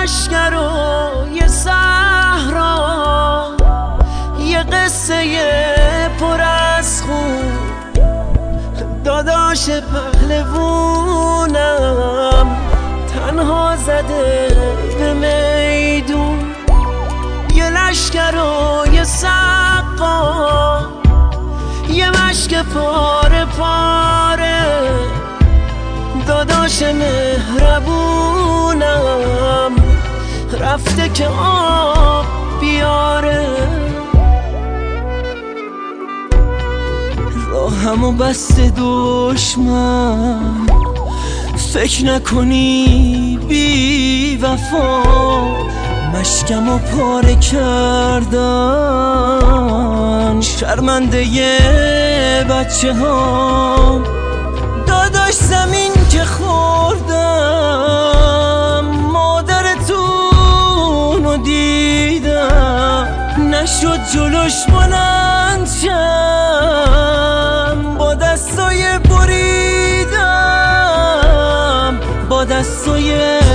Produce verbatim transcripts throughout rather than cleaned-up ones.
لشکرای صحرا، یه قصه پر از خون، داداش پهلوونم تنها زده به میدون. یه لشکرای سقا، یه مشک پاره پاره، داداش مهربونم رفته که آب بیاره. راهمو بسته دشمن، فکر نکنی بی وفا، مشکمو پاره کردن شرمنده ی بچه ها. داداش زمین که خوردم، مادرتونو دیدم، نشد جلوش بلند شم، با دستای بریدم، با دستای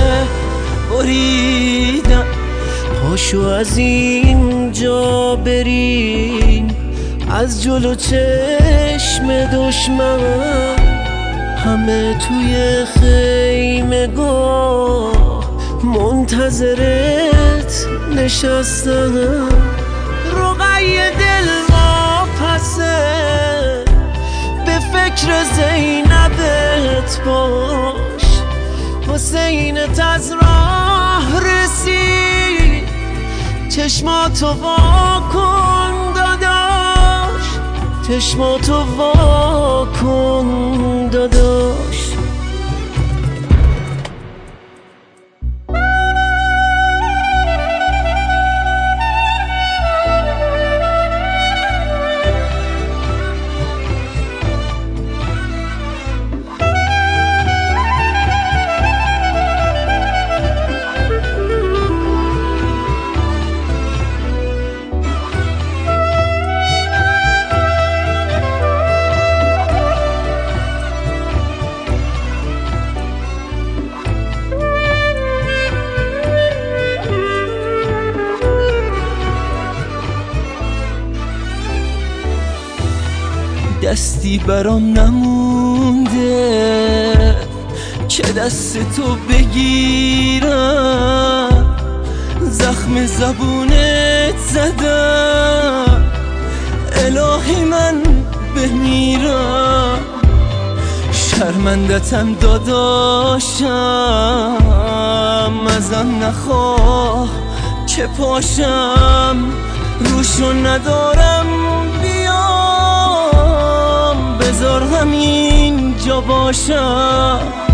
بریدم. پاشو از اینجا بریم، از جلو چشم دشمن، همه توی خیمگاه منتظرت نشستن. رقی دل واپسه، به فکر زینبت باش، حسینت از راه رسید، چشماتو واکن داداش، چشماتو واکن داداش. دستی برام نمونده که دست تو بگیرم، زخم زبونت زدم، الهی من بمیرم. شرمندتم داداشم، ازم نخواه که پاشم، روشو ندارم بیام، بذار همینجا باشم.